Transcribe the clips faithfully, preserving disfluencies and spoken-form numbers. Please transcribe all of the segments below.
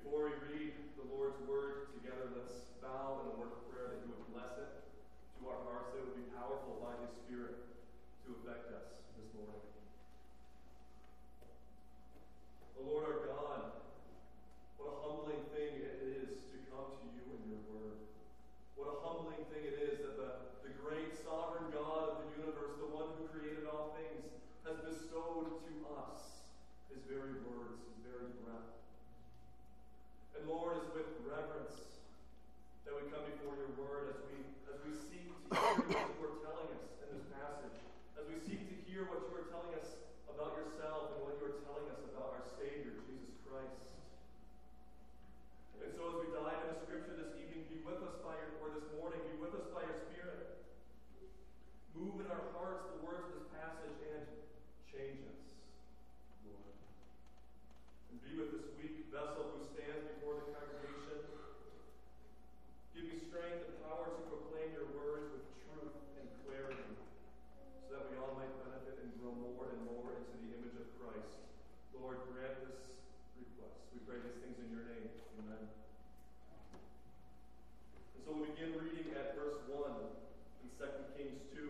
Before we read the Lord's word together, let's bow in a word of prayer that you would bless it to our hearts, that it would be powerful by His Spirit to affect us this morning. O Lord our God, what a humbling thing it is to come to you in your word. What a humbling thing it is that the, the great sovereign God of the universe, the one who created all things, has bestowed to us His very words, His very breath. And Lord, it's with reverence that we come before your word as we as we seek to hear what you are telling us in this passage, as we seek to hear what you are telling us about yourself and what you are telling us about our Savior, Jesus Christ. And so as we dive into Scripture this evening, be with us by your, or this morning, be with us by your Spirit. Move in our hearts the words of this passage and change us, Lord. And be with this weak vessel who stands before the congregation. Give me strength and power to proclaim your words with truth and clarity, so that we all might benefit and grow more and more into the image of Christ. Lord, grant this request. We pray these things in your name. Amen. And so we begin reading at verse one in Second Kings two.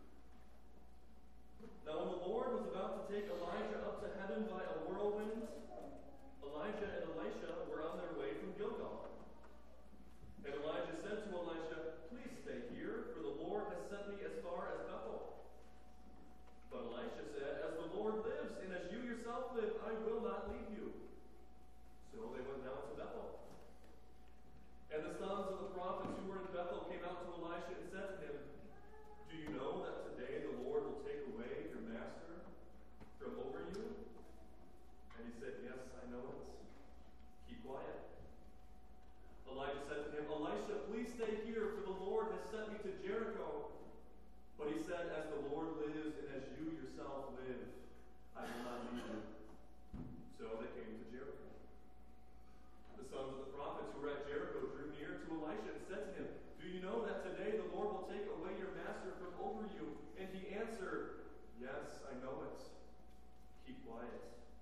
Now when the Lord was about to take Elijah up to heaven by a whirlwind, Elijah and Elisha were on their way from Gilgal. And Elijah said to Elisha, "Please stay here, for the Lord has sent me as far as Bethel." But Elisha said, "As the Lord lives, and as you yourself live, I will not leave you." So they went down to Bethel. And the sons of the prophets who were in Bethel came out to Elisha and said to him, "Do you know that today the Lord will take away your master from over you?" And he said, "Yes, I know it. Keep quiet." Elijah said to him, "Elisha, please stay here, for the Lord has sent me to Jericho." But he said, "As the Lord lives, and as you yourself live, I will not leave you." So they came to Jericho. The sons of the prophets who were at Jericho drew near to Elisha and said to him, "Do you know that today the Lord will take away your master from over you?" And he answered, "Yes, I know it. Keep quiet."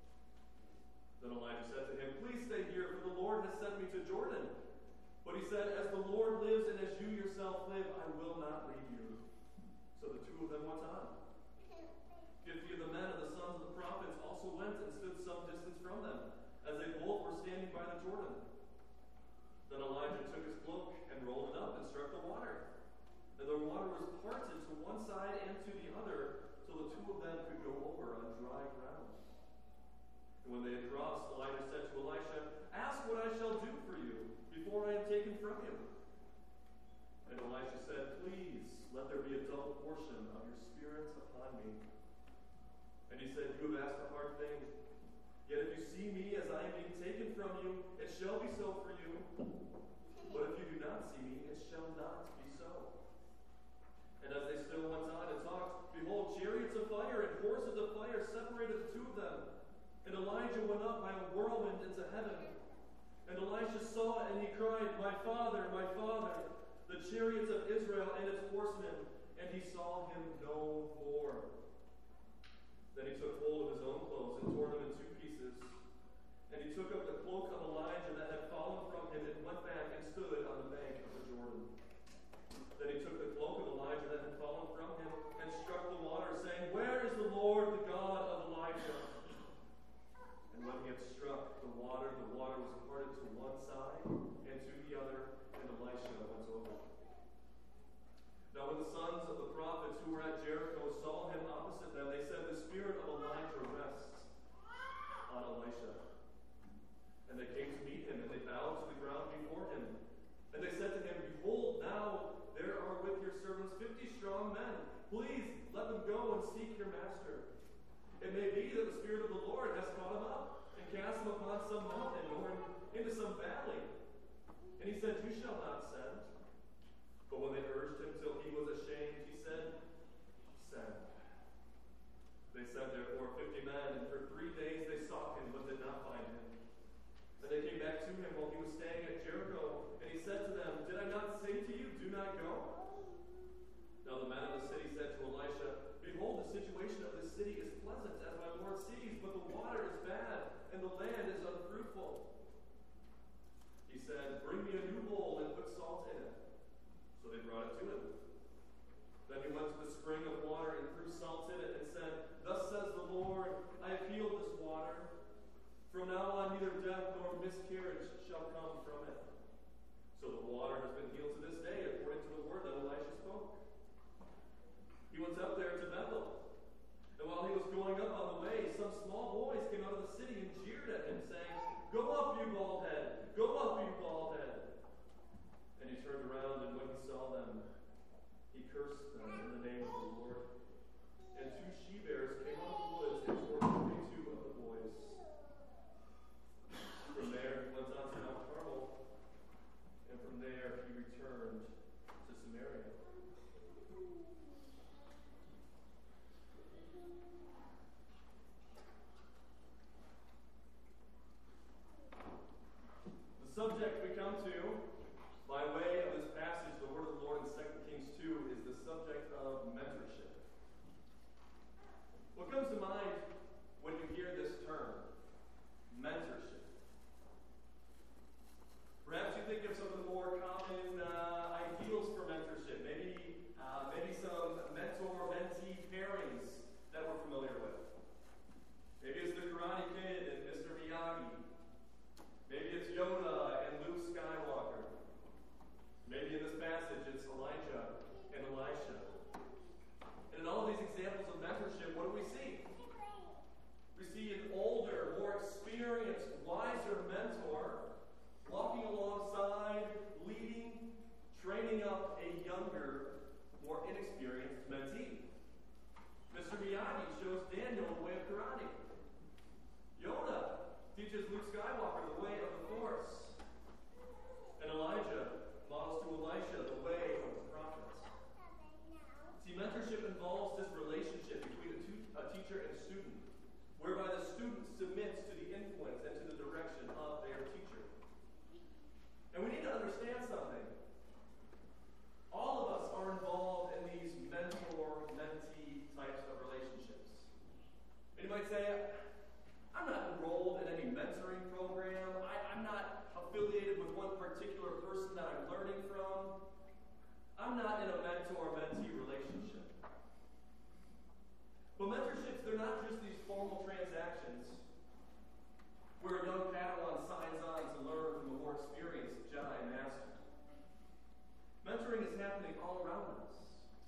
Then Elijah said to him, "Please stay here, for the Lord has sent me to Jordan." But he said, "As the Lord lives and as you yourself live, I will not leave you." So the two of them went on. Fifty of the men of the sons of the prophets also went and stood some distance from them, as they both were standing by the Jordan. Then Elijah took his cloak and rolled it up and struck the water. And the water was parted to one side and to the other, so the two of them could go over on dry ground. And when they had crossed, Elijah said to Elisha, "Ask what I shall do for you before I am taken from you." And Elisha said, "Please, let there be a double portion of your spirit upon me." And he said, "You have asked a hard thing. Yet if you see me as I am being taken from you, it shall be so for you. But if you do not see me, it shall not be so." And as they still went on and talked, behold, chariots of fire and horses of fire separated the two of them. And Elijah went up by a whirlwind into heaven. And Elisha saw it, and he cried, "My father, my father, the chariots of Israel and its horsemen." And he saw him no more. Then he took hold of his own clothes and tore them in two pieces. And he took up the cloak of Elijah that had fallen from him and went back and stood on the bank of the Jordan. Then he took the cloak of Elijah that had fallen from him and struck the water, saying, "Where is the Lord, the God of Elijah?" And when he had struck the water, the water was parted to one side and to the other, and Elisha went over. Now when the sons of the prophets who were at Jericho saw him opposite them, they said, "The spirit of Elijah rests on Elisha." And they came to meet him, and they bowed to the ground before him. And they said to him, "Behold, now there are with your servants fifty strong men. Please let them go and seek your master. It may be that the Spirit of the Lord has caught him up and cast him upon some mountain or into some valley." And he said, "You shall not send." But when they urged him till he was ashamed, he said, "Send." They sent therefore fifty men, and for three days they sought him, but did not find him. And they came back to him while he was staying at Jericho, and he said to them, "Did I not say to you, do not go?" Now the men of the city said to Elisha, "Behold, the situation of this city is pleasant, as my Lord sees, but the water is bad, and the land is unfruitful." Then he went to the spring of water and threw salt in it and said, Thus says the Lord, I have healed this water. From now on neither death nor miscarriage shall come from it. So the water has been healed to this day, according to the word that Elisha spoke. He went up there to Bethel. And while he was going up on the way, some small boys came out of the city and jeered at him, saying, Go up, you bald head! Go up, you bald head! And he turned around, and when he saw them, he cursed them in the name of the Lord. And two she-bears came out of the woods and tore thirty-two of the boys. From there he went on to Mount Carmel, and from there he returned to Samaria. The subject we come to, by way of this passage, the word of the Lord in Second Kings two, is the subject of mentorship. What comes to mind when you hear this term, mentorship? Perhaps you think of some of the more common uh, ideals for mentorship, maybe uh, maybe some mentor-mentee pairings that we're familiar with. Maybe it's the Karate Kid and Mister Miyagi. Maybe it's Yoda and Luke Skywalker. Maybe in this passage it's Elijah and Elisha. And in all of these examples of mentorship, what do we see? We see an older, more experienced, wiser mentor walking alongside, leading, training up a younger, more inexperienced mentee. Mister Miyagi shows Daniel the way of karate. Yoda teaches Luke Skywalker the way of the Force. And Elijah models to Elisha the way of the prophets. See, mentorship involves this relationship between a, tu- a teacher and student, whereby the student submits to the influence and to the direction of their teacher. And we need to understand something. All of us are involved in these mentor-mentee types of relationships. And you might say, I'm not enrolled in any mentoring program. I, I'm not affiliated with one particular person that I'm learning from. I'm not in a mentor-mentee relationship. But mentorships, they're not just these formal transactions where a young Padawan signs on to learn from a more experienced Jedi master. Mentoring is happening all around us.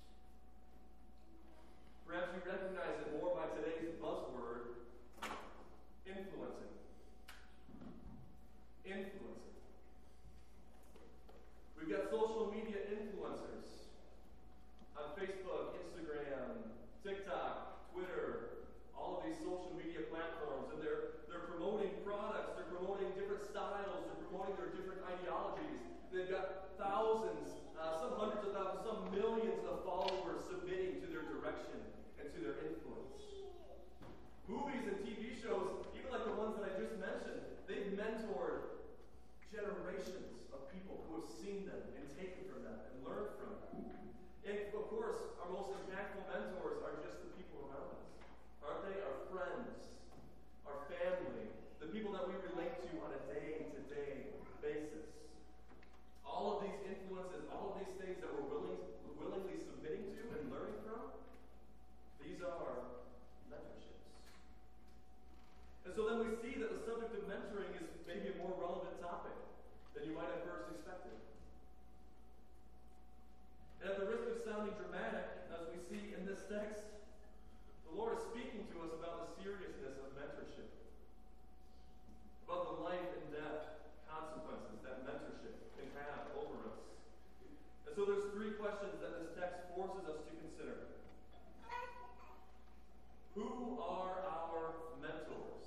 Perhaps you recognize it more by today's buzzword, influencing. Influencing. We've got social media influencers on Facebook, Instagram, TikTok, Twitter, all of these social media platforms, and they're they're promoting products, they're promoting different styles, they're promoting their different ideologies. They've got thousands, uh, some hundreds of thousands, some millions of followers submitting to their direction and to their influence. Movies and T V shows, even like the ones that I just mentioned, they've mentored generations of people who have seen them and taken from them and learned from them. And of course, our most impactful mentors are just the people around us. Aren't they? Our friends, our family, the people that we relate to on a day-to-day basis. All of these influences, all of these things that we're willing, willingly submitting to and learning from, these are mentorships. And so then we see that the subject of mentoring is maybe a more relevant topic than you might have first expected. And at the risk of sounding dramatic, as we see in this text, the Lord is speaking to us about the seriousness of mentorship, about the life and death consequences that mentorship can have over us. And so there's three questions that this text forces us to consider. Who are our mentors?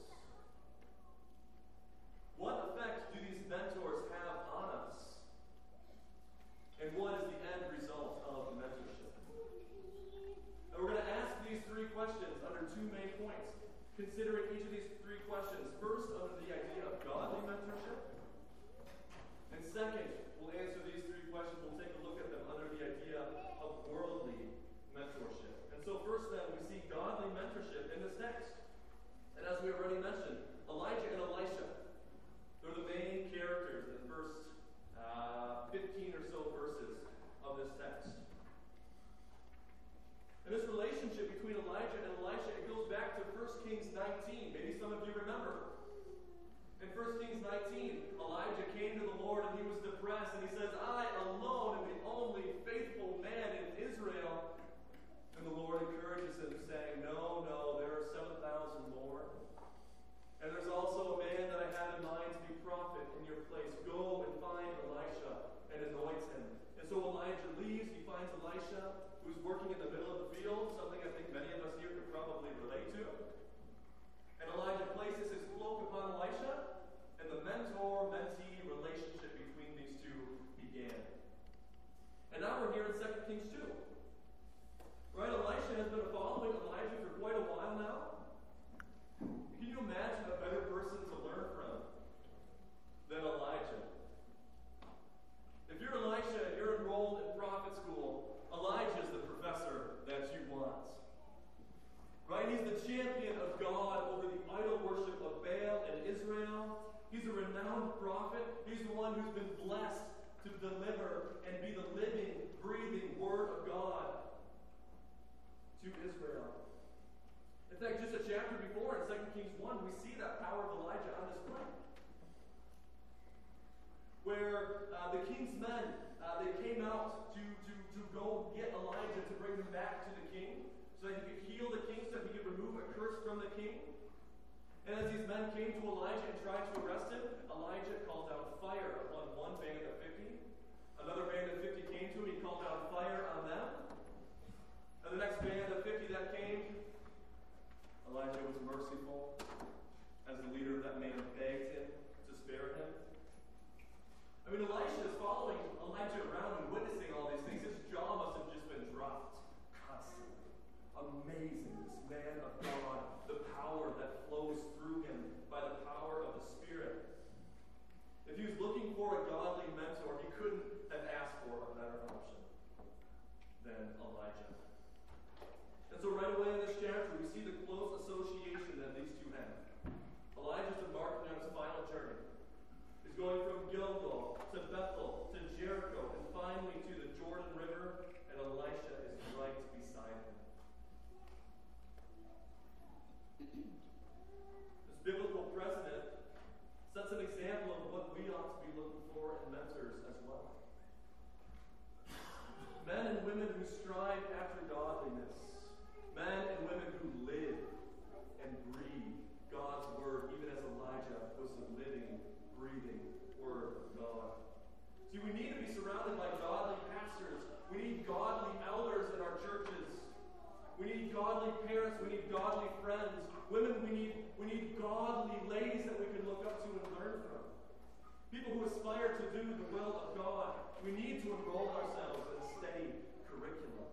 What effect do these mentors have on us? And what is the end result of mentorship? And we're going to ask these three questions under two main points, considering each of these three questions. First, under the idea of godly mentorship. And second, we'll answer these three questions. We'll take a look at them under the idea of worldly mentorship. And so first then, we see godly mentorship in this text. between Elijah and Elisha, it goes back to First Kings nineteen. Maybe some of you remember. In First Kings nineteen, Elijah came to the Lord and he was depressed, and he says, I alone am the only faithful man in Israel. And the Lord encourages him, saying, No, no, there are seven thousand more. And there's also a man that I have in mind to be prophet in your place. Go and find Elisha and anoint him. And so Elijah leaves. He finds Elisha, who's working in the middle of the field, something I think many of us here could probably relate to. And Elijah places his cloak upon Elisha, and the mentor-mentee relationship between these two began. And now we're here in Second Kings two. Right? Elisha has been following Elijah for quite a while now. Can you imagine a better person to learn from than Elijah? If you're Elisha and you're enrolled in prophet school, Elijah is the professor that you want. Right? He's the champion of God over the idol worship of Baal and Israel. He's a renowned prophet. He's the one who's been blessed to deliver and be the living, breathing Word of God to Israel. In fact, just a chapter before in Second Kings one, we see that power of Elijah on display. Where uh, the king's men, uh, they came out to, to, to go get Elijah to bring him back to the king, so that he could heal the king, so that he could remove a curse from the king. And as these men came to Elijah and tried to arrest him, Elijah called down fire upon one band of fifty. Another band of fifty came to him, he called down fire on them. And the next band of fifty that came, Elijah was merciful. As the leader of that man, begged him to spare him. I mean, Elisha is following Elijah around and witnessing all these things. His jaw must have just been dropped constantly. Amazing, this man of God, the power that flows through him by the power of the Spirit. If he was looking for a godly mentor, he couldn't have asked for a better option than Elijah. And so right away in this chapter, we see the close association that these two have. Elijah's embarking on his final journey. He's going from Gilgal to Bethel to Jericho and finally to the Jordan River, and Elisha is right beside him. This biblical precedent sets an example of what we ought to be looking for in mentors as well. Men and women who strive after godliness. Men and women who live and breathe God's word, even as Elijah was the living, breathing word of God. See, we need to be surrounded by godly pastors. We need godly elders in our churches. We need godly parents. We need godly friends. Women, we need, we need godly ladies that we can look up to and learn from. People who aspire to do the will of God. We need to enroll ourselves in a steady curriculum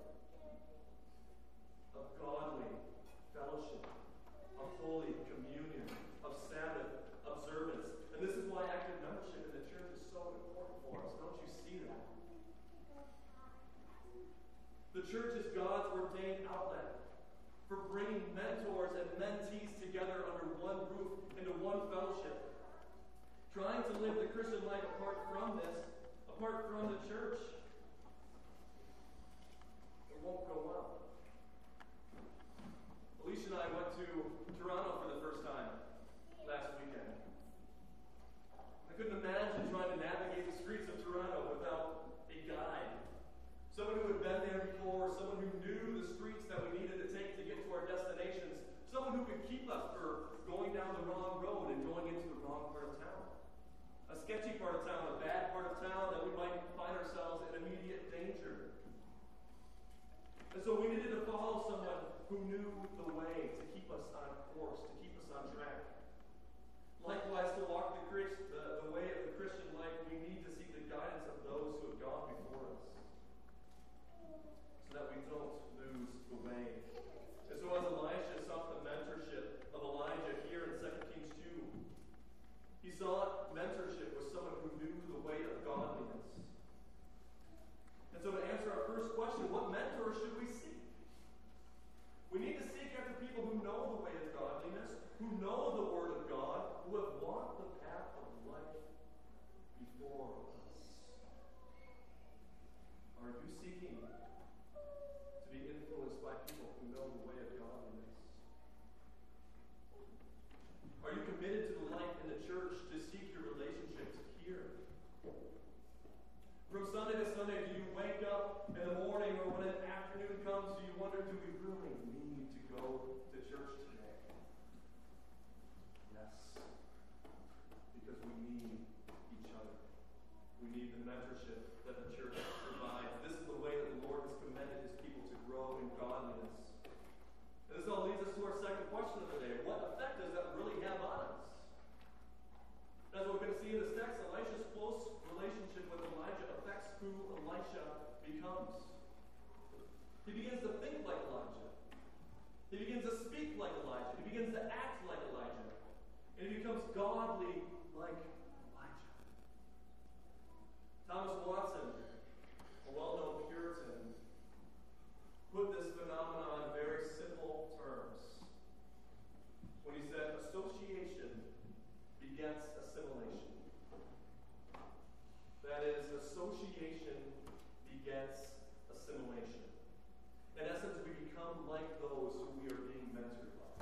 of godly fellowship, of holy communion, of Sabbath observance. And this is why active membership in the church is so important for us. Don't you see that? The church is God's ordained outlet for bringing mentors and mentees together under one roof, into one fellowship. Trying to live the Christian life apart from this, apart from the church, it won't go well. Alicia and I went to Toronto for the first time last weekend. I couldn't imagine trying to navigate the streets of Toronto without a guide. Someone who had been there before, someone who knew the streets that we needed to take to get to our destinations, someone who could keep us from going down the wrong road and going into the wrong part of town. A sketchy part of town, a bad part of town that we might find ourselves in immediate danger. And so we needed to follow someone who knew the way to keep us on course, to keep us on track. Likewise, to walk the, the, the way of the Christian life, we need to seek the guidance of those who have gone before us, so that we don't lose the way. And so as Elisha sought the mentorship of Elijah here in Second Kings two, he sought mentorship with someone who knew the way of godliness. And so to answer our first question, what mentor should we seek? We need to seek after people who know the way of godliness, who know the Word of God, who have walked the path of life mentorship that the church provides. This is the way that the Lord has commended his people to grow in godliness. And this all leads us to our second question of the day. What effect does that really have on us? As we're going to see in this text, Elisha's close relationship with Elijah affects who Elisha becomes. He begins to think like Elijah. He begins to speak like Elijah. He begins to act like Elijah. And he becomes godly like Elijah. Thomas Watson, a well-known Puritan, put this phenomenon in very simple terms when he said, association begets assimilation. That is, association begets assimilation. In essence, we become like those who we are being mentored by.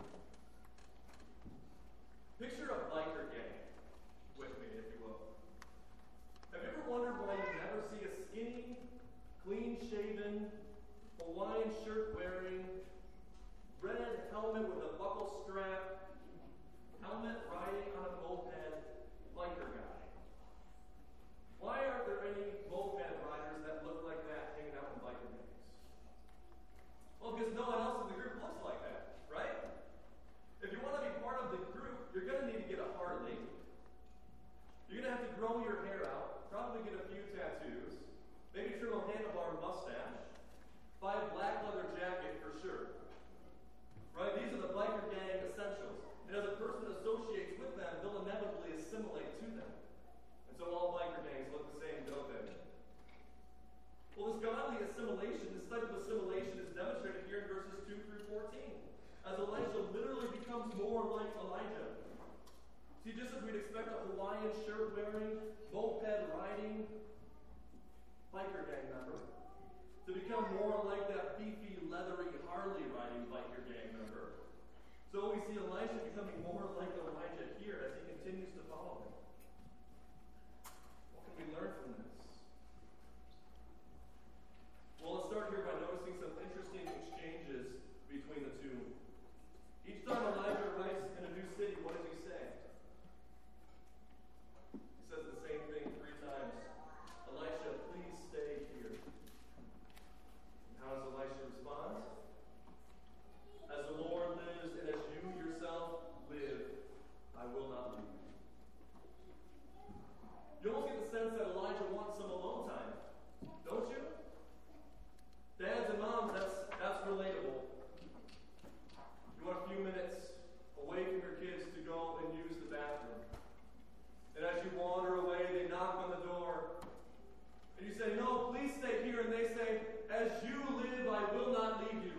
Picture a biker gang with me, if you will. Have you ever wondered why you never see a skinny, clean-shaven, Hawaiian shirt-wearing, red helmet with a buckle strap, helmet riding on a moped biker guy? Why aren't there any moped riders that look like that hanging out in biker gangs? Well, because no one else in the group looks like that, right? If you want to be part of the group, you're going to need to get a Harley. You're going to have to grow your hair out, probably get a few tattoos, maybe trim a handlebar mustache, buy a black leather jacket for sure. Right? These are the biker gang essentials. And as a person associates with them, they'll inevitably assimilate to them. And so all biker gangs look the same, don't they? Well, this godly assimilation, this type of assimilation is demonstrated here in verses two through fourteen. As Elisha literally becomes more like Elijah. See, just as we'd expect a Hawaiian shirt-wearing, moped-riding biker gang member to become more like that beefy, leathery, Harley-riding biker gang member, so we see Elisha becoming more like Elijah here as he continues to follow him. What can we learn from this? Well, let's start here by noticing some interesting exchanges between the two. Each time Elijah arrives in a new city, what does he say? He says the same thing three times. Elisha, please stay here. And how does Elisha respond? As the Lord lives and as you yourself live, I will not leave you. You almost get the sense that Elijah wants some alone time, don't you? Dads and moms, that's that's relatable. You want a few minutes away from your kids to go and use the bathroom. And as you wander away, they knock on the door. And you say, no, please stay here. And they say, as you live, I will not leave you.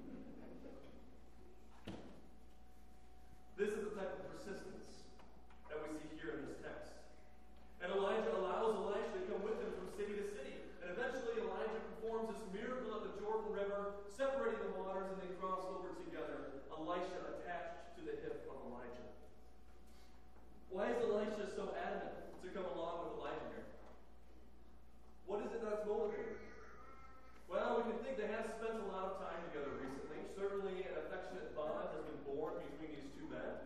This is the type of persistence that we see here in this text. And Elijah allows Elisha to come with him from city to city. And eventually Elijah performs this miracle at the Jordan River, separating the waters, and they cross over together, Elisha attached to the hip of Elijah. Why is Elisha so adamant to come along with Elijah here? What is it that's motivating? Well, we can think they have spent a lot of time together recently. Certainly an affectionate bond has been born between these two men.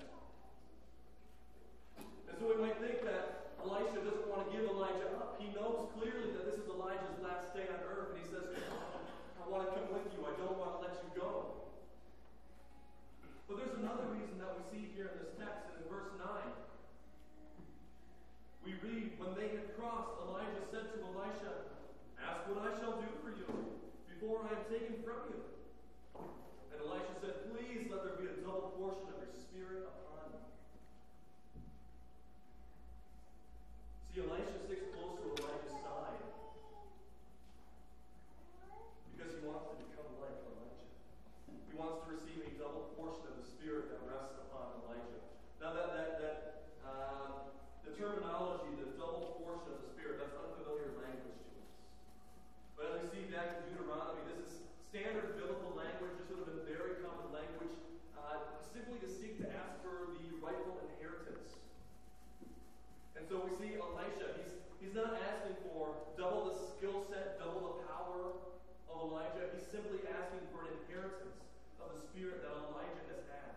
And so we might think that Elisha doesn't want to give Elijah up. He knows clearly that this is Elijah's last day on earth, and he says, I want to come with you. I don't want to let you go. But there's another reason that we see here in this text, and in verse nine. We read, when they had crossed, Elijah said to Elisha, ask what I shall do for you before I am taken from you. And Elisha said, please let there be a double portion of your spirit upon me. See, Elisha sticks close to Elijah's side because he wants to become like Elijah. He wants to receive a double portion of the spirit that rests upon Elijah. Now that that that uh, the terminology, the double portion of the spirit, that's unfamiliar language to us. But as we see back in Deuteronomy, this is standard biblical language. This would have been very common language, uh, simply to seek to ask for the rightful inheritance. And so we see Elisha, he's, he's not asking for double the skill set, double the power of Elijah. He's simply asking for an inheritance of the spirit that Elijah has had.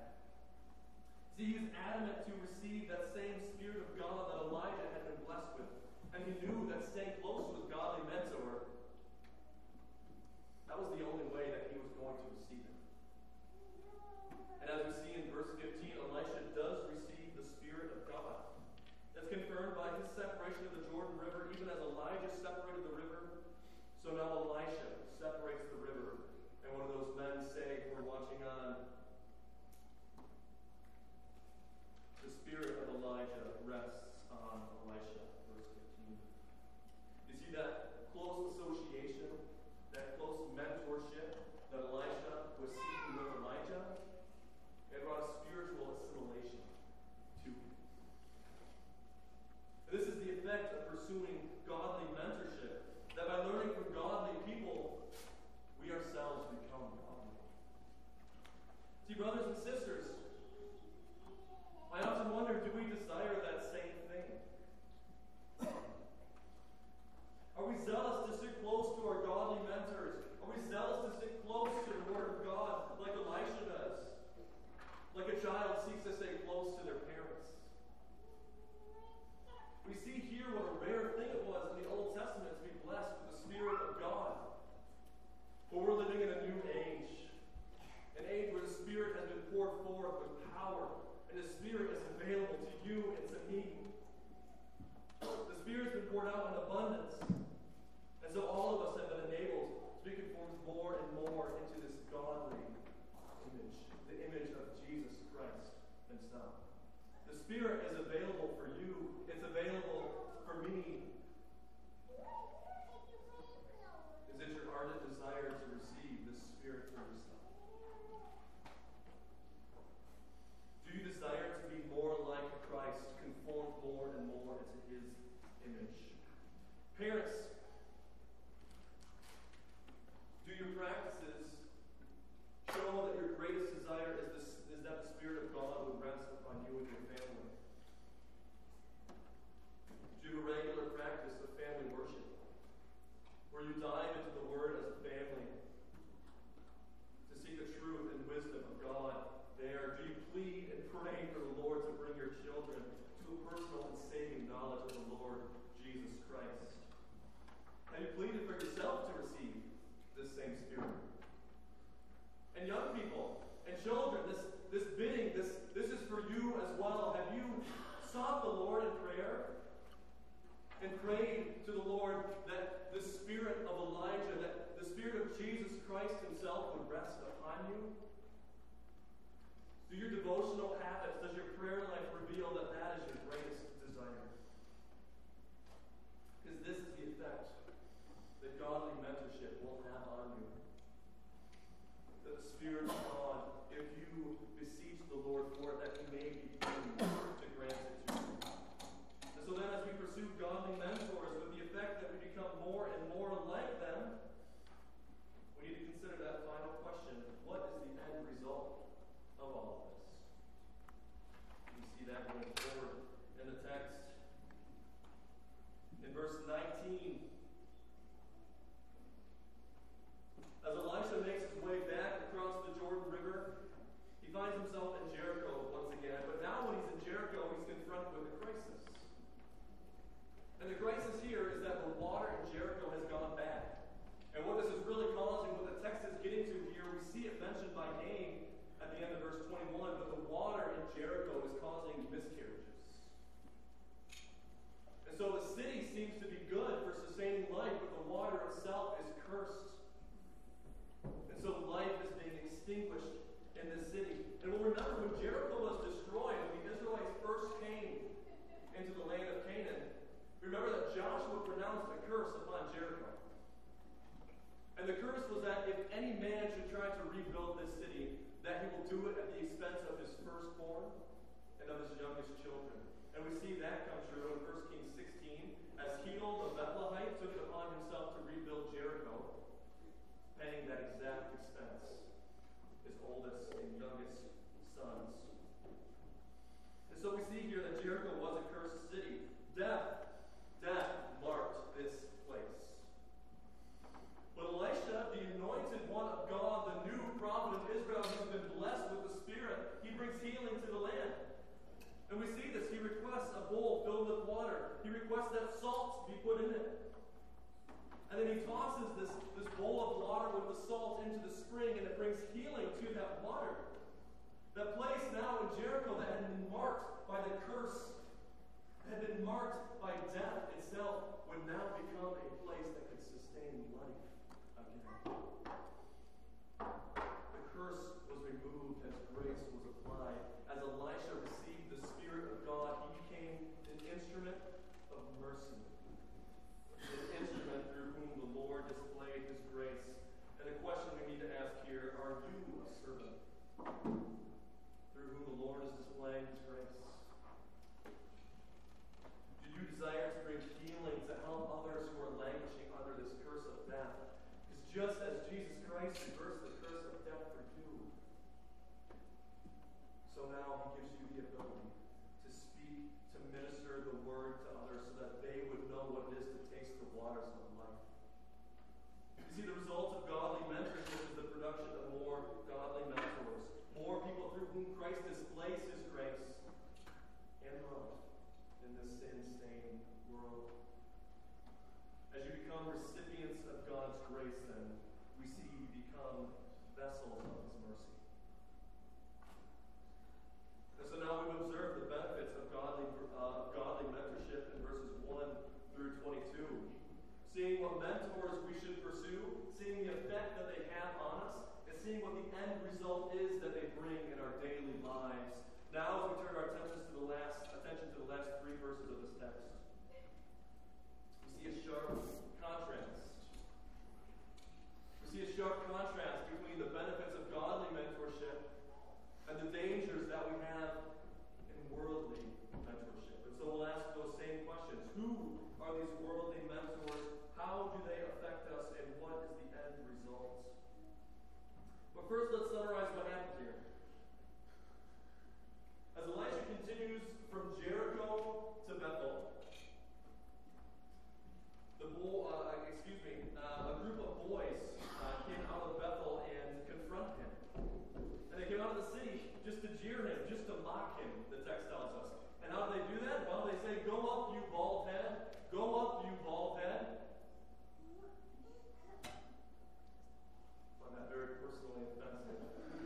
See, he's adamant to receive that same spirit of God that Elijah had been blessed with. And And he knew that staying close to his godly mentor, that was the only way that he was going to receive it. And as we see in verse fifteen, Elisha does receive the Spirit of God. That's confirmed by his separation of the Jordan River. Even as Elijah separated the river, so now Elisha separates the river. And one of those men say, we're watching on, the spirit of Elijah rests on Elisha, verse fifteen. You see that close association, that close mentorship that Elisha was seeking with Elijah? It brought a spiritual assimilation to him. This is the effect of pursuing godly mentorship, that by learning from godly people, we ourselves become godly. See, brothers and sisters, I often wonder, do we desire that same thing? Are we zealous to sit close to our godly mentors? Are we zealous to sit close to the Word of God like Elisha does? Like a child seeks to stay close to their parents. We see here what a rare thing it was in the Old Testament to be blessed with the Spirit of God. But we're living in a new age. An age where the Spirit has been poured forth with power. And the Spirit is available to you and to me. The Spirit's been poured out in abundance. And so all of us have been enabled to be conformed more and more into this godly image. The image of Jesus Christ himself. The Spirit is available for you. It's available for me. Is it your ardent desire to receive this Spirit for yourself? Do you desire to be more like Christ, conformed more and more into his image? Parents, do your practices show that your greatest desire is, this, is that the Spirit of God would rest upon you and your family? Do you have a regular practice of family worship, where you dive into the Word as a family to seek the truth and wisdom of God there? Do you plead and pray for the Lord to bring your children to a personal and saving knowledge of the Lord Jesus Christ? Have you pleaded for yourself to receive this same Spirit? And young people and children, this, this bidding, this, this is for you as well. Have you sought the Lord in prayer and prayed to the Lord that the Spirit of Elijah, that the Spirit of Jesus Christ himself would rest upon you? Do your devotional habits, does your prayer life reveal that that is your greatest desire? Because this is the effect that godly mentorship will have on you. That the Spirit of God, if you beseech the Lord for it, that he may be pleased to grant it to you. And so then as we pursue godly mentors with the effect that we become more and more like them, we need to consider that final question. What is the end result of all of this? We see that going forward in the text. In verse nineteen, as Elisha makes his way back across the Jordan River, he finds himself in Jericho once again. But now when he's in Jericho, he's confronted with a crisis. And the crisis here is that the water in Jericho has gone bad. And what this is really causing, what the text is getting to here, we see it mentioned by name at the end of verse twenty-one, but the water in Jericho is causing miscarriages. And so the city seems to be good for sustaining life, but the water itself is cursed. And so life is being extinguished in the city. And we'll remember when Jericho was destroyed, when the Israelites first came into the land of Canaan, remember that Joshua pronounced a curse upon Jericho. And the curse was that if any man should try to rebuild this city, that he will do it at the expense of his firstborn and of his youngest children. And we see that come true in First Kings sixteen, as Hiel the Bethlehemite took it upon himself to rebuild Jericho, paying that exact expense, his oldest and youngest sons. And so we see here that Jericho was a cursed city. Death, death marked this place. But Elisha, the anointed one of God, the new prophet of Israel, who has been blessed with the Spirit, he brings healing to the land. And we see this. He requests a bowl filled with water. He requests that salt be now in Jericho that had been marked by the curse, that had been marked by death itself, would now become a place that could sustain life again. The curse was removed as grace was applied. As Elisha received the Spirit of God, he became an instrument of mercy, an instrument through whom the Lord displayed his grace. And the question we need to ask here, are you a servant through whom the Lord is displaying his grace? Do you desire to bring healing to help others who are languishing under this curse of death? Because just as Jesus Christ reversed the curse of death for you, so now he gives you the ability to speak, to minister the word to others so that they would know what it is to taste the waters of life. You see, the result of godly mentorship is the production of more godly mentors, more people through whom Christ displays his grace and love in this sin-stained world. As you become recipients of God's grace, then, we see you become vessels of his mercy. And so now we observe the benefits of godly, uh, of godly mentorship in verses one through twenty-two. Seeing what mentors we should pursue, seeing the effect that they have on us, and seeing what the end result is that they bring in our daily lives. Now, as we turn our attentions to the last attention to the last three verses of this text, we see a sharp contrast. We see a sharp contrast between the benefits of godly mentorship and the dangers that we have in worldly mentorship. And so we'll ask those same questions. Who are these worldly mentors? How do they affect us? And what is the end result? But first, let's summarize what happened here. As Elisha continues from Jericho to Bethel, the bo- uh, excuse me, uh, a group of boys uh, came out of Bethel and confronted him. And they came out of the city just to jeer him, just to mock him, the text tells us. And how do they do that? Well, they say, "Go up, you bald head. Go up, you bald head." I find that very personally offensive.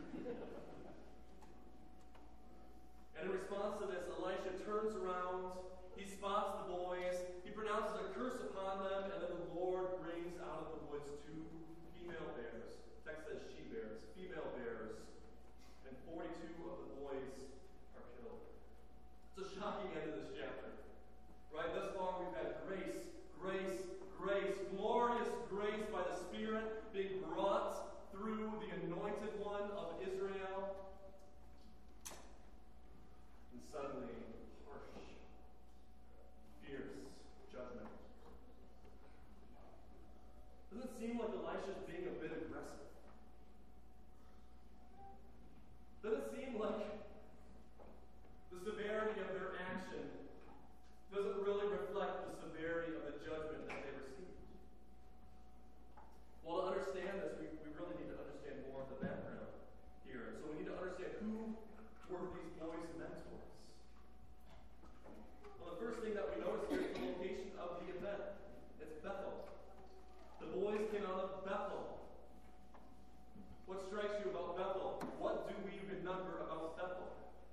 And in response to this, Elisha turns around, he spots the boys, he pronounces a curse upon them, and then the Lord brings out of the woods two female bears. The text says she bears, female bears. And forty-two of the boys are killed. It's a shocking end to this chapter. Right? Thus far we've had grace, grace, grace, glorious grace by the Spirit being brought through the anointed one of Israel. And suddenly, harsh, fierce judgment. Doesn't it seem like Elisha's being a bit aggressive? Doesn't it seem like the severity of their action doesn't really reflect the severity of the judgment that they received? Well, to understand this, we, we really need to understand more of the background here. So we need to understand who were these boys' mentors. Well, the first thing that we notice here is the location of the event. It's Bethel. The boys came out of Bethel. What strikes you about Bethel? What do we remember about Bethel?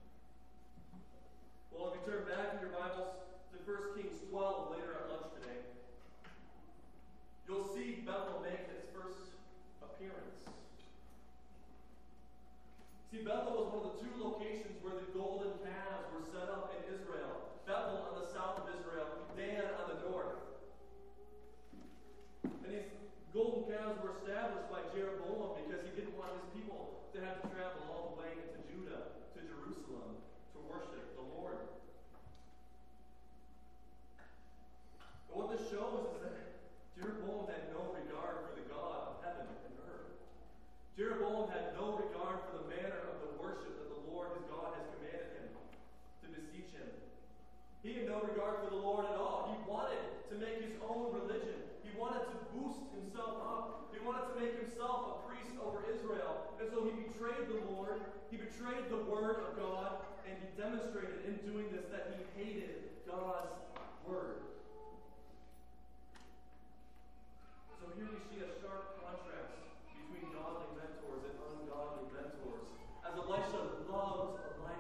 Well, if you turn back in your Bibles to First Kings twelve later at lunch today, you'll see Bethel make its first appearance. See, Bethel was one of the two locations where the golden calves were set up in Israel. Bethel on the south of Israel, Dan on the north. And these golden calves were established by Jeroboam because he didn't want his people to have to travel all the way into Judah, to Jerusalem, to worship the Lord. And what this shows is that Jeroboam had no regard for the God of heaven and earth. Jeroboam had no regard for the manner of the worship that the Lord his God has commanded him to beseech him. He had no regard for the Lord at all. He wanted to make his own religion. He wanted to boost himself up. He wanted to make himself a priest over Israel. And so he betrayed the Lord. He betrayed the word of God. And he demonstrated in doing this that he hated God's word. So here we see a sharp contrast between godly mentors and ungodly mentors. As Elisha loved Elijah,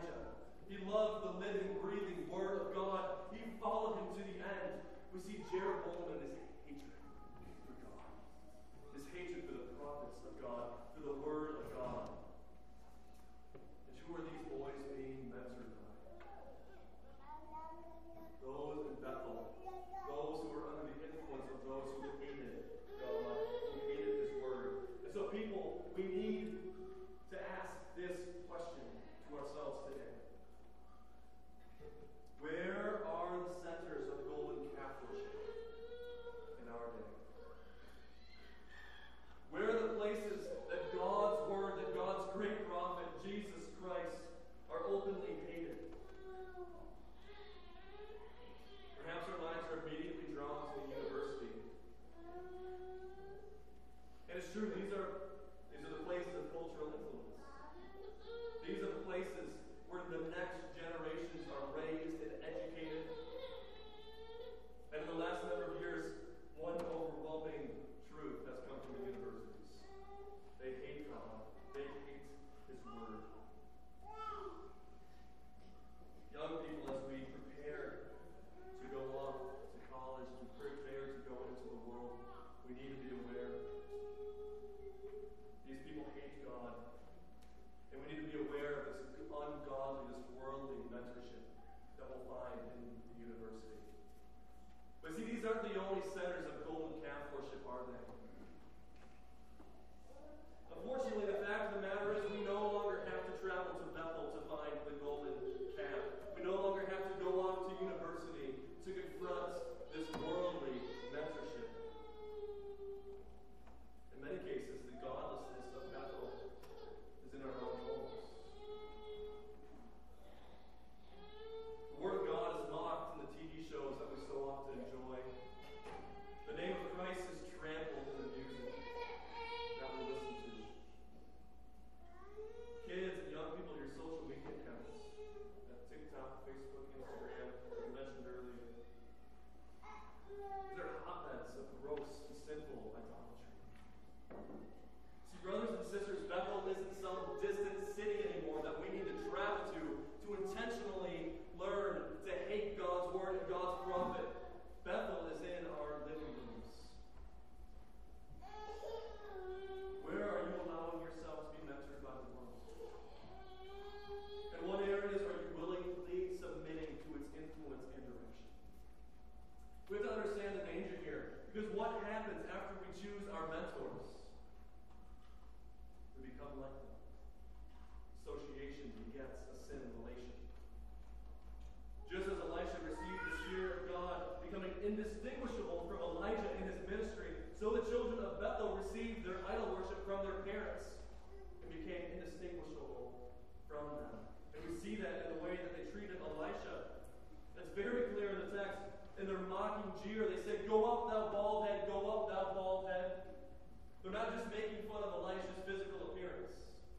become like them. Association begets assimilation. Just as Elisha received the Spirit of God, becoming indistinguishable from Elijah in his ministry, so the children of Bethel received their idol worship from their parents and became indistinguishable from them. And we see that in the way that they treated Elisha. It's very clear in the text. In their mocking jeer, they say, "Go up, thou bald head, go up, thou bald head." They're not just making fun of Elisha's physical appearance.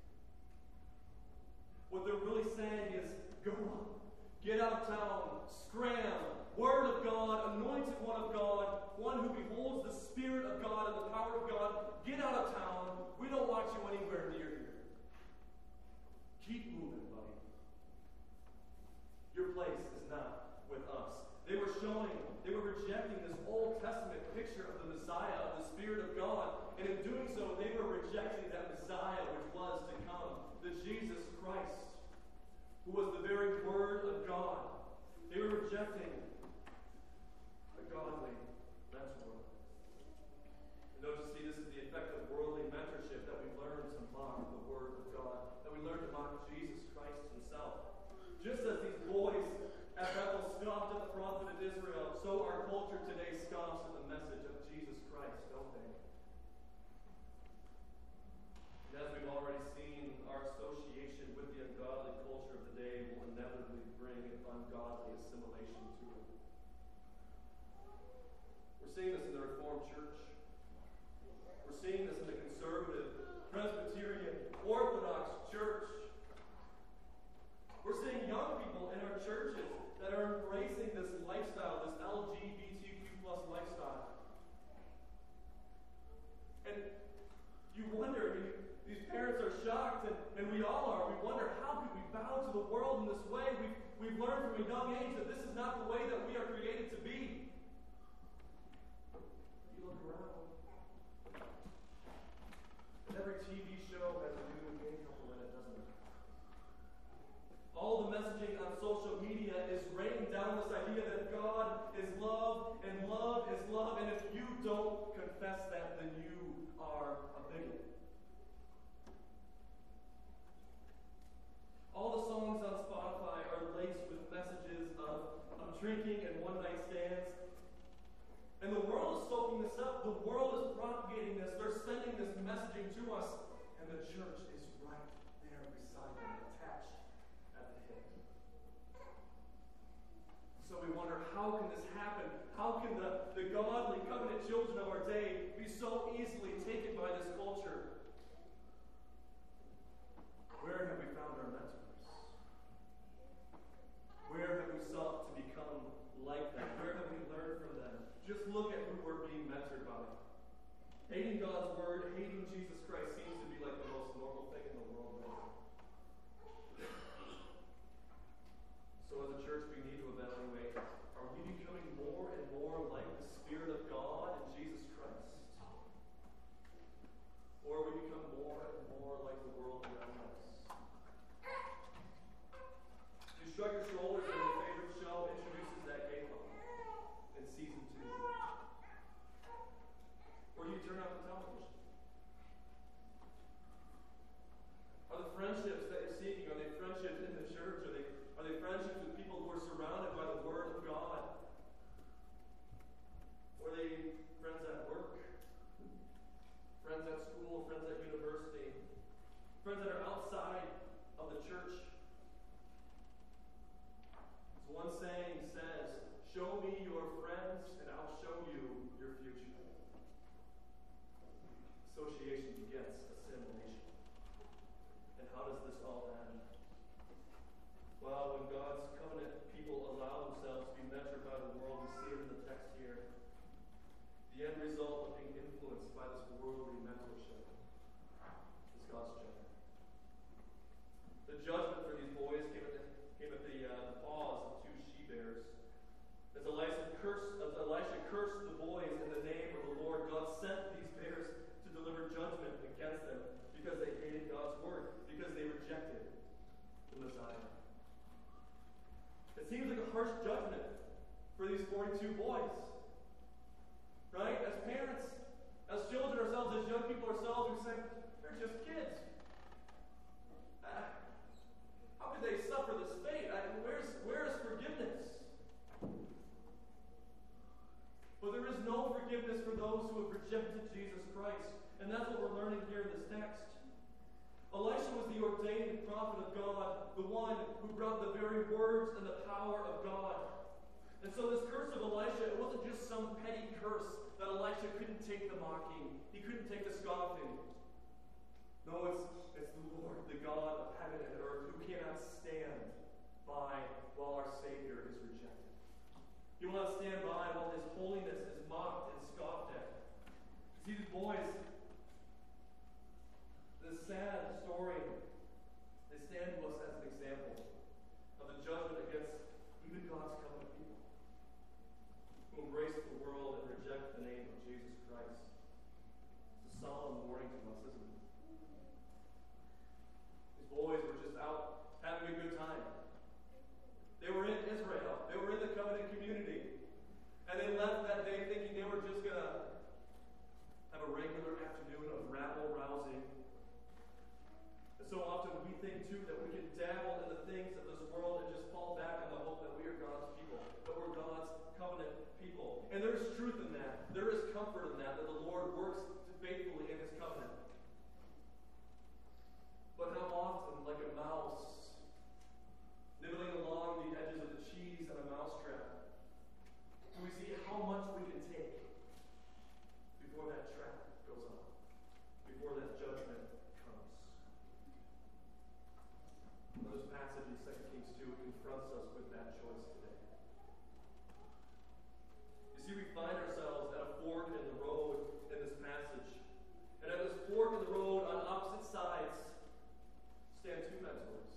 What they're really saying is, go up. Get out of town, scram, Word of God, anointed one of God, one who beholds the Spirit of God and the power of God. Get out of town. We don't want you anywhere near here. Keep moving, buddy. Your place is not with us. They were showing, they were rejecting this Old Testament picture of the Messiah, of the Spirit of God, and in doing so, they were rejecting that Messiah which was to come, the Jesus Christ, who was the very Word of God. They were rejecting a godly mentor. And don't you see, this is the effect of worldly mentorship, that we learn to mock the Word of God, that we learn to mock Jesus Christ himself. Just as these boys at Bethel scoffed at the prophet of Israel, so our culture today scoffs at the message of Jesus Christ, don't they? And as we've already seen, our association with the ungodly culture of the day will inevitably bring ungodly assimilation to it. We're seeing this in the Reformed Church. We're seeing this in the conservative, Presbyterian, Orthodox Church. We're seeing young people in our churches that are embracing this lifestyle, this L G B T Q plus lifestyle. And you wonder, I mean, these parents are shocked, and, and we all are. We wonder, how could we bow to the world in this way? We've, we've learned from a young age that this is not the way that we are created to be. You look around, and every T V show has a new gay couple in it, doesn't it? All the messaging on social media is raining down this idea that God is love, and love is love, and if you don't confess that, then you are a bigot. All the songs on Spotify are laced with messages of, of drinking and one-night stands. And the world is soaking this up. The world is propagating this. They're sending this messaging to us. And the church is right there beside them, attached at the hip. So we wonder, how can this happen? How can the, the godly covenant children of our day be so easily taken by this culture? Where have we found our mentors? Where have we sought to become like them? Where have we learned from them? Just look at who we're being mentored by. Hating God's word, hating Jesus Christ seems to be like the most normal thing in the world now. So as a church, we need to evaluate, are we becoming more and more like the Spirit of God and Jesus Christ? Or we become more and more like the world around us? You shrug your shoulders when your favorite show introduces that gay couple in season two. Or do you turn off the television? Are the friendships that you're seeking, are they friendships in the church? Are they, are they friendships with people who are surrounded by the Word of God? Or are they friends at work? Friends at school? Friends at university? Friends that are outside of the church? As one saying says, show me your friends and I'll show you your future. Association begets assimilation. And how does this all end? Well, when God's covenant people allow themselves to be mentored by the world, we see it in the text here. The end result of being influenced by this worldly mentorship is God's judgment. The judgment for these boys came at the, came at the uh, paws of two she-bears. As Elisha cursed, as Elisha cursed the boys in the name of the Lord, God sent these bears to deliver judgment against them because they hated God's word, because they rejected the Messiah. It seems like a harsh judgment for these forty-two boys. Right? As parents, as children ourselves, as young people ourselves, we say, they're just kids. no forgiveness for those who have rejected Jesus Christ. And that's what we're learning here in this text. Elisha was the ordained prophet of God, the one who brought the very words and the power of God. And so this curse of Elisha, it wasn't just some petty curse that Elisha couldn't take the mocking. He couldn't take the scoffing. No, it's, it's the Lord, the God of heaven and earth, who cannot stand by while our Savior is rejected. He will not stand by while his holiness is mocked and scoffed at. See, these boys, this sad story, they stand to us as an example of the judgment against even God's covenant people, who embrace the world and reject the name of Jesus Christ. It's a solemn warning to us, isn't it? These boys were just out having a good time. They were in Israel. They were in the covenant community. And they left that day thinking they were just going to have a regular afternoon of rabble-rousing. And so often we think, too, that we can dabble in the things of this world and just fall back on the hope that we are God's people, that we're God's covenant people. And there is truth in that. There is comfort in that, that the Lord works faithfully in his covenant. But how often, like a mouse, nibbling along the edges of the cheese on a mousetrap, do we see how much we can take before that trap goes off, before that judgment comes? Well, this passage in Second Kings two confronts us with that choice today. You see, we find ourselves at a fork in the road in this passage. And at this fork in the road, on opposite sides, stand two mentors.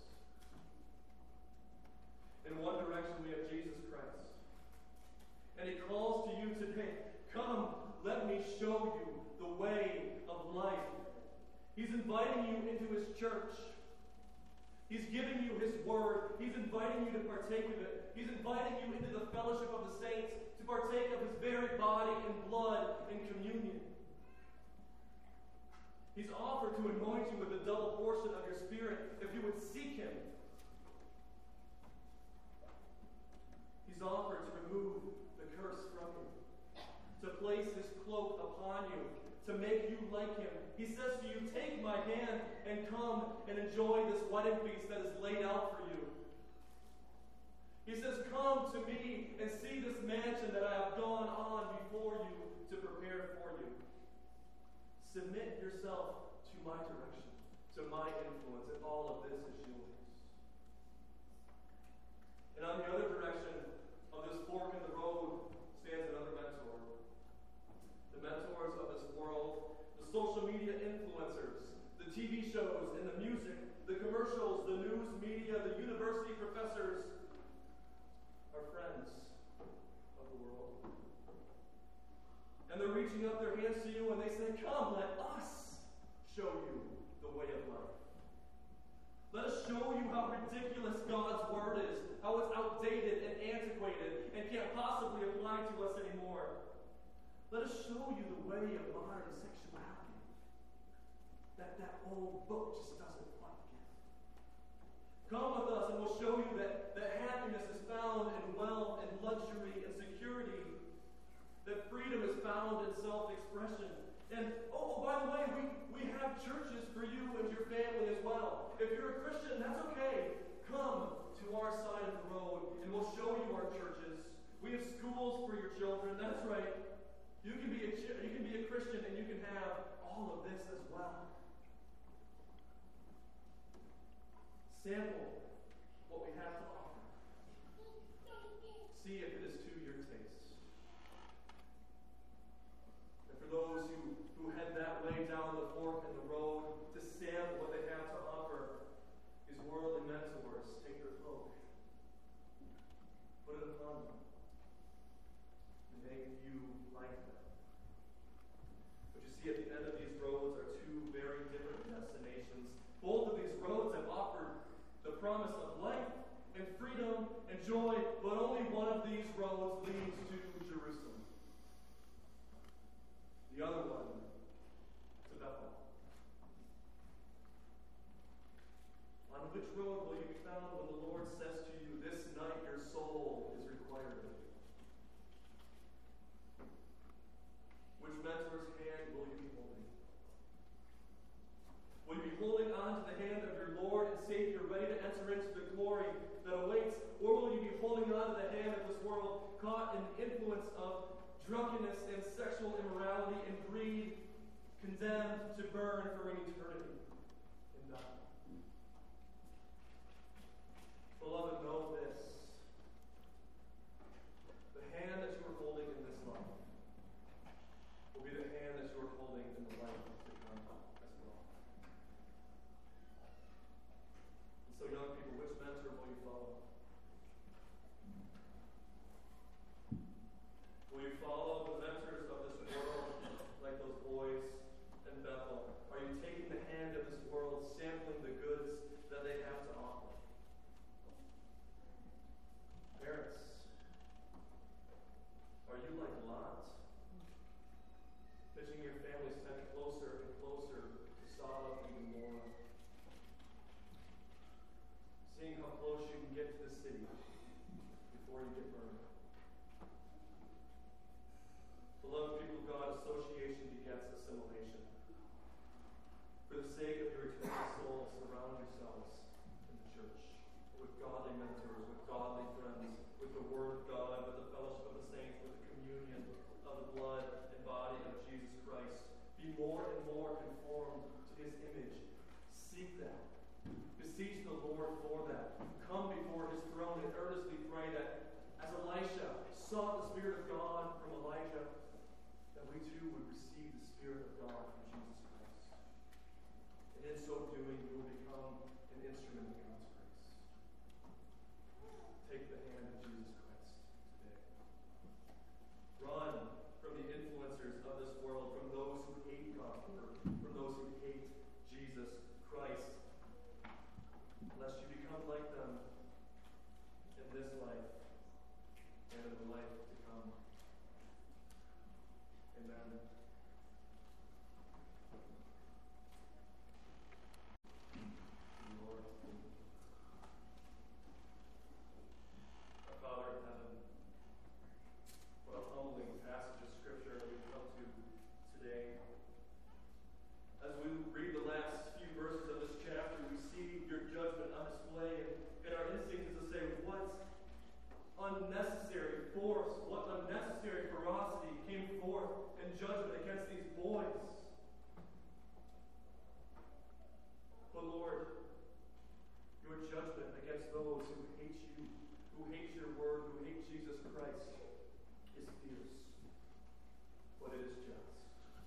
In one direction, we have Jesus Christ. And he calls to you today, come, let me show you the way of life. He's inviting you into his church. He's giving you his word. He's inviting you to partake of it. He's inviting you into the fellowship of the saints, to partake of his very body and blood in communion. He's offered to anoint you with a double portion of your spirit if you would seek him. He's offered to remove the curse from you, to place his cloak upon you, to make you like him. He says to you, take my hand and come and enjoy this wedding feast that is laid out for you. He says, come to me and see this mansion that I have gone on before you to prepare for you. Submit yourself to my direction, to my influence, and all of this is yours. And on the other direction of this fork in the road stands another mentor. The mentors of this world, the social media influencers, the T V shows and the music, the commercials, the news media, the university professors are friends of the world. And they're reaching up their hands to you and they say, come, let us show you the way of life. Let us show you how ridiculous God's word is, how it's outdated and antiquated and can't possibly apply to us anymore. Let us show you the way of modern sexuality. That that old book just doesn't quite get. Come with us and we'll show you that, that happiness is found in wealth and luxury and security. That freedom is found in self-expression. And, oh, by the way, we, we have churches for you and your family as well. If you're a Christian, that's okay. Come to our side of the road and we'll show you our churches. We have schools for your children. That's right. You can be a you can be a Christian and you can have all of this as well. Sample what we have to offer. See if it is to your taste. And for those who, who head that way down the fork in the road to sample what they have to offer, these worldly mentors take their cloak, put it upon them, and make you like them. But you see, at the end of these roads are two very different destinations. Both of these roads have offered the promise of life and freedom and joy, but only one of these roads leads to Jerusalem. The other one to Bethel. On which road will you be found when the Lord says to you, this night your soul is required of you? against sexual immorality and greed, condemned to burn for an eternity in hell. Beloved, know this. The hand that you are holding in this life will be the hand that you are holding in the life to come as well. And so, young people, which mentor will you follow? Will you follow the mentors of this world like those boys in Bethel? Are you taking the hand of this world, sampling the goods that they have to offer? Parents, are you like Lot? Pitching your family's tent closer and closer to Sodom and Gomorrah. Seeing how close you can get to the city before you get burned. Beloved people of God, association begets assimilation. For the sake of your eternal soul, surround yourselves in the church with godly mentors, with godly friends, with the Word of God, with the fellowship of the saints, with the communion of the blood and body of Jesus Christ. Be more and more conformed to His image. Seek that. Beseech the Lord for that. Come before His throne and earnestly pray that, as Elisha sought the Spirit of God from Elijah, that we too would receive the Spirit of God from Jesus Christ. And in so doing, we will become an instrument of God's grace. Take the hand of Jesus Christ today. Run from the influencers of this world, from those who hate God's word, from those who hate Jesus Christ, lest you become like them in this life and in the life to come. Amen. Lord, our Father in heaven, what a humbling passage of Scripture we come to today. As we read the last few verses of this chapter, we see your judgment on display, and, and our instinct is to say, what unnecessary force, what unnecessary ferocity came forth in judgment against these boys. But Lord, your judgment against those who hate you, who hate your word, who hate Jesus Christ, is fierce, but it is just.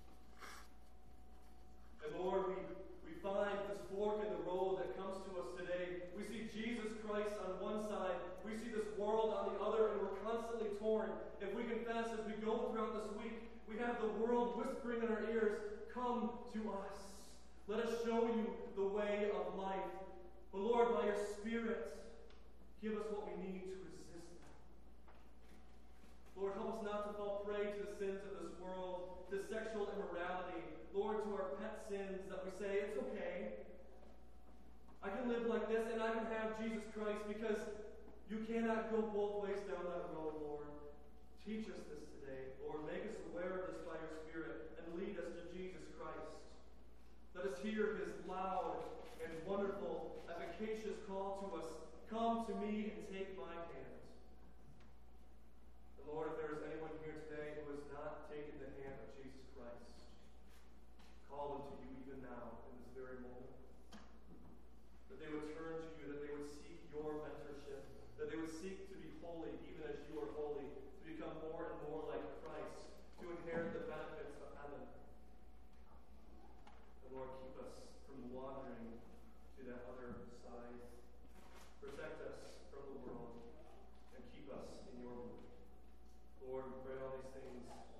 And Lord, we, we find this fork in the road that comes to us today. We see Jesus Christ on one side, we see this world on the other, and we're constantly torn. If we confess as we go throughout this week, we have the world whispering in our ears, come to us. Let us show you the way of life. But Lord, by your Spirit, give us what we need to resist them. Lord, help us not to fall prey to the sins of this world, to sexual immorality, Lord, to our pet sins that we say, it's okay. I can live like this and I can have Jesus Christ, because you cannot go both ways down that road, Lord. Teach us this today, Lord. Make us aware of this by your Spirit and lead us to Jesus Christ. Let us hear his loud and wonderful, efficacious call to us, come to me and take my hand. And Lord, if there is anyone here today who has not taken the hand of Jesus Christ, call them to you even now in this very moment. That they would turn to you, that they would seek your mentorship, that they would seek to be holy even as you are holy, to become more and more like Christ, to inherit the benefits of heaven. And Lord, keep us from wandering to that other side. Protect us from the world and keep us in your word. Lord, we pray all these things